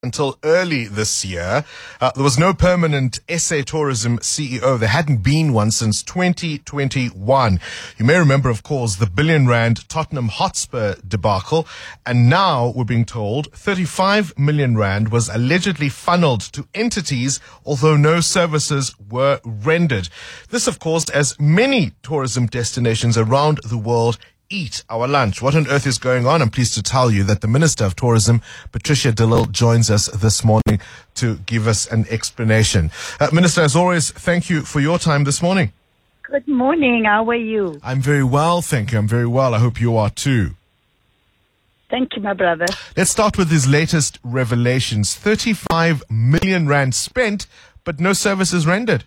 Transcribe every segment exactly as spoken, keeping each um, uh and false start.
Until early this year, uh, there was no permanent S A Tourism C E O. There hadn't been one since twenty twenty-one. You may remember, of course, the billion rand Tottenham Hotspur debacle. And now we're being told thirty-five million rand was allegedly funneled to entities, although no services were rendered. This, of course, as many tourism destinations around the world eat our lunch. What on earth is going on? I'm pleased to tell you that the Minister of Tourism, Patricia de Lille, joins us this morning to give us an explanation. Uh, Minister, as always, thank you for your time this morning. Good morning. How are you? I'm very well, thank you. I'm very well. I hope you are too. Thank you, my brother. Let's start with these latest revelations. thirty-five million rand spent, but no services rendered.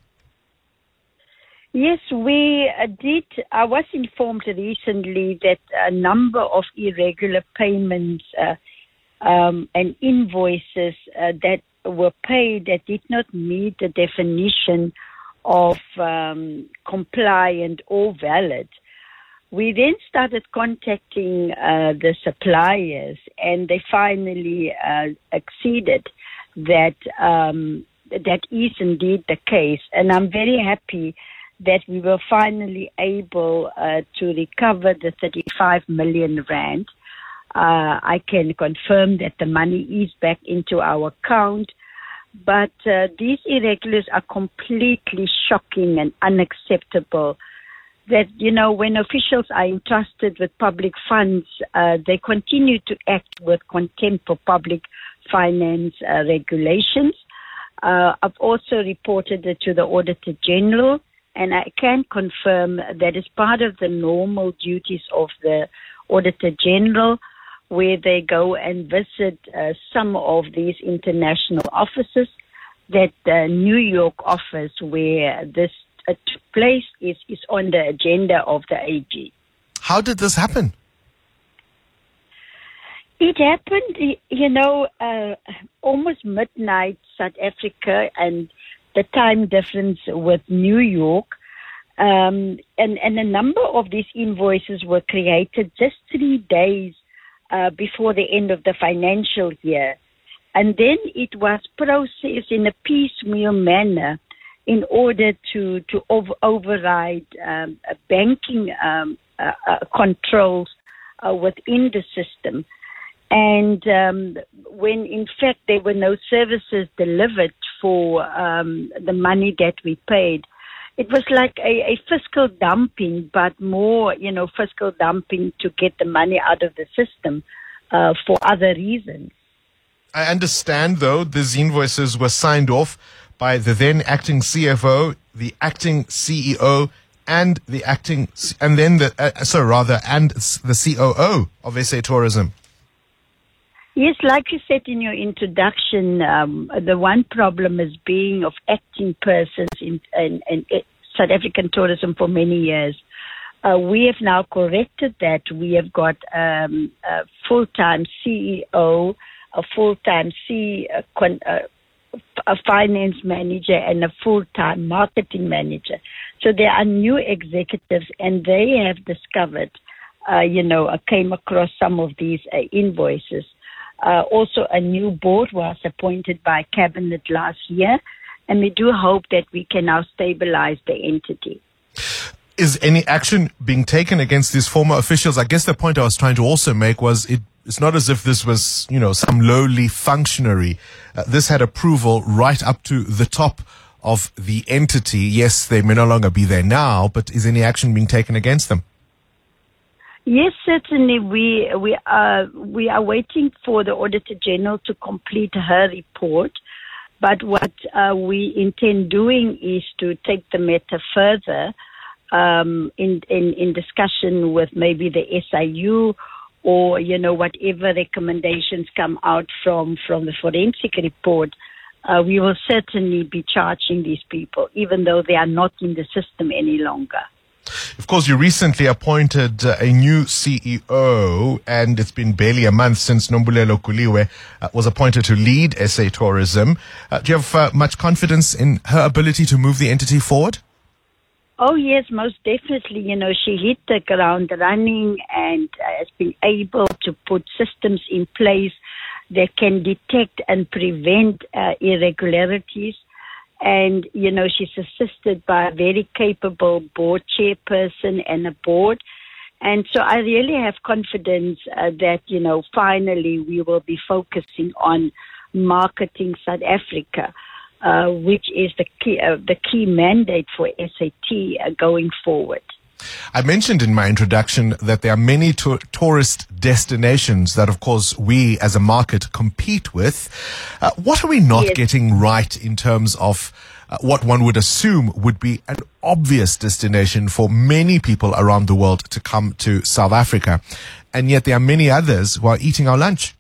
Yes, we uh, did. I was informed recently that a number of irregular payments uh, um, and invoices uh, that were paid that did not meet the definition of um, compliant or valid. We then started contacting uh, the suppliers, and they finally uh, acceded that um, that is indeed the case. And I'm very happy that we were finally able uh, to recover the thirty-five million rand. Uh, I can confirm that the money is back into our account, but uh, these irregulars are completely shocking and unacceptable. That, you know, when officials are entrusted with public funds, uh, they continue to act with contempt for public finance uh, regulations. Uh, I've also reported it to the Auditor General, and I can confirm that as part of the normal duties of the Auditor General, where they go and visit uh, some of these international offices, that the New York office where this uh, took place is, is on the agenda of the A G. How did this happen? It happened, you know, uh, almost midnight South Africa, and the time difference with New York, um, and, and a number of these invoices were created just three days uh, before the end of the financial year. And then it was processed in a piecemeal manner in order to, to over, override um, banking um, uh, uh, controls uh, within the system. And um, when, in fact, there were no services delivered for um, the money that we paid, it was like a, a fiscal dumping, but more, you know, fiscal dumping to get the money out of the system uh, for other reasons. I understand, though, these invoices were signed off by the then acting C F O, the acting C E O, and the acting, and then the, uh, so rather, and the C O O of S A Tourism. Yes, like you said in your introduction, um, the one problem is being of acting persons in, in, in South African tourism for many years. Uh, we have now corrected that. We have got um, a full-time C E O, a full-time C, a, con, a, a finance manager, and a full-time marketing manager. So there are new executives, and they have discovered, uh, you know, uh, came across some of these uh, invoices. Uh, also, a new board was appointed by Cabinet last year, and we do hope that we can now stabilize the entity. Is any action being taken against these former officials? I guess the point I was trying to also make was it, it's not as if this was, you know, some lowly functionary. Uh, this had approval right up to the top of the entity. Yes, they may no longer be there now, but is any action being taken against them? Yes, certainly. We we are we are waiting for the Auditor General to complete her report. But what uh, we intend doing is to take the matter further um, in, in in discussion with maybe the S I U, or you know whatever recommendations come out from from the forensic report. Uh, we will certainly be charging these people, even though they are not in the system any longer. Of course, you recently appointed uh, a new C E O, and it's been barely a month since Nombulelo Kuliwe uh, was appointed to lead S A Tourism. Uh, do you have uh, much confidence in her ability to move the entity forward? Oh, yes, most definitely. You know, she hit the ground running and uh, has been able to put systems in place that can detect and prevent uh, irregularities. And, you know, she's assisted by a very capable board chairperson and a board. And so I really have confidence uh, that, you know, finally we will be focusing on marketing South Africa, uh, which is the key, uh, the key mandate for S A T uh, going forward. I mentioned in my introduction that there are many to- tourist destinations that, of course, we as a market compete with. Uh, what are we not Yes. getting right in terms of uh, what one would assume would be an obvious destination for many people around the world to come to South Africa? And yet there are many others who are eating our lunch.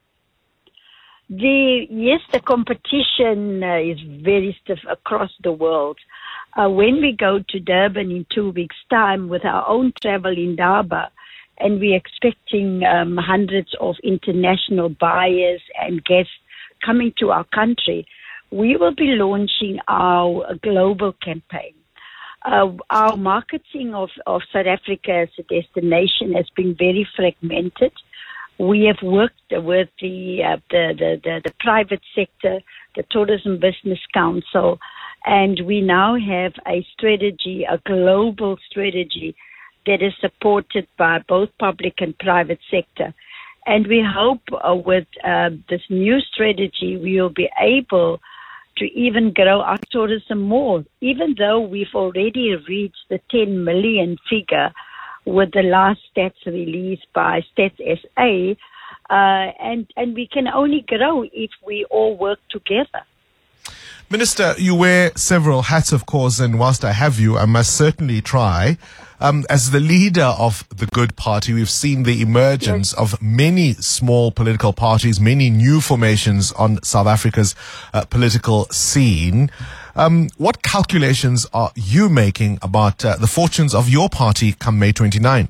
The yes, the competition uh, is very stiff across the world. Uh, when we go to Durban in two weeks' time with our own travel indaba, and we're expecting um, hundreds of international buyers and guests coming to our country, we will be launching our global campaign. Uh, our marketing of, of South Africa as a destination has been very fragmented. We have worked with the, uh, the, the, the, the private sector, the Tourism Business Council, and we now have a strategy, a global strategy that is supported by both public and private sector. And we hope uh, with uh, this new strategy, we will be able to even grow our tourism more, even though we've already reached the ten million figure with the last stats released by Stats S A, uh, and, and we can only grow if we all work together. Minister, you wear several hats, of course, and whilst I have you, I must certainly try. Um, as the leader of the Good Party, we've seen the emergence yes. of many small political parties, many new formations on South Africa's uh, political scene. Um, what calculations are you making about uh, the fortunes of your party come May twenty-ninth?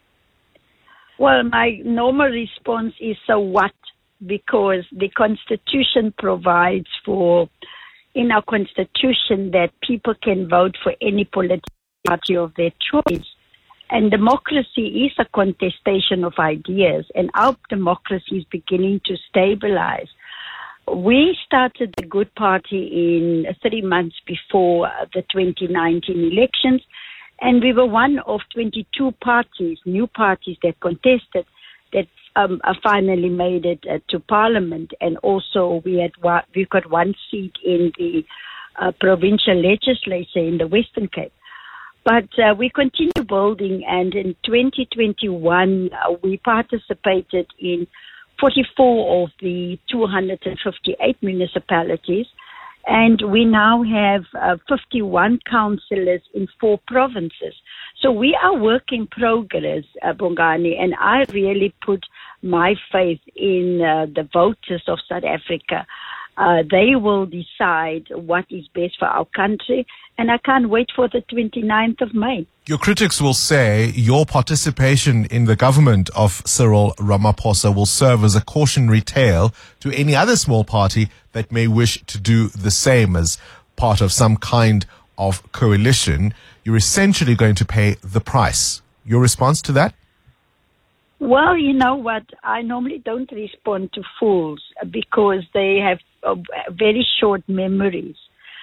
Well, my normal response is, so what? Because the Constitution provides for, in our Constitution, that people can vote for any political party of their choice. And democracy is a contestation of ideas, and our democracy is beginning to stabilize. We started the Good Party in three months before the twenty nineteen elections, and we were one of twenty-two parties, new parties that contested, that um, uh, finally made it uh, to Parliament. And also we had one, we got one seat in the uh, provincial legislature in the Western Cape. But uh, we continue building, and in twenty twenty-one uh, we participated in forty-four of the two hundred fifty-eight municipalities, and we now have uh, fifty-one councillors in four provinces. So we are work in progress, uh, Bongani, and I really put my faith in uh, the voters of South Africa. Uh, they will decide what is best for our country, and I can't wait for the twenty-ninth of May. Your critics will say your participation in the government of Cyril Ramaphosa will serve as a cautionary tale to any other small party that may wish to do the same as part of some kind of coalition. You're essentially going to pay the price. Your response to that? Well, you know what? I normally don't respond to fools because they have uh, very short memories.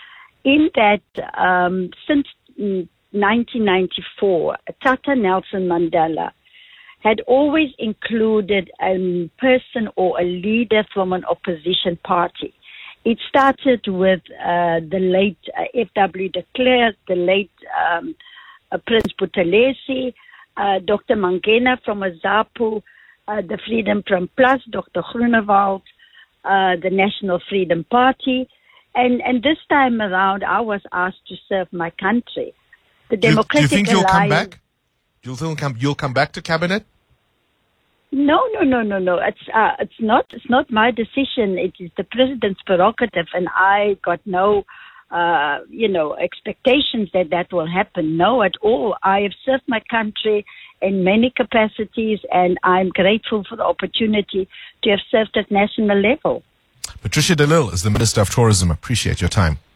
In that, um, since nineteen ninety-four, Tata Nelson Mandela had always included a person or a leader from an opposition party. It started with uh, the late uh, F W de Klerk, the late um, uh, Prince Buthelezi, uh, Doctor Mangena from Azapu, uh, the Freedom from Plus, Doctor Groenewald, uh, the National Freedom Party. And, and this time around, I was asked to serve my country. The Democratic do you, do you think you'll Alliance, come back? You'll, think come, you'll come back to cabinet? No, no, no, no, no. It's uh, it's not. It's not my decision. It is the president's prerogative, and I got no, uh, you know, expectations that that will happen. No, at all. I have served my country in many capacities, and I'm grateful for the opportunity to have served at national level. Patricia de Lille is the Minister of Tourism. Appreciate your time.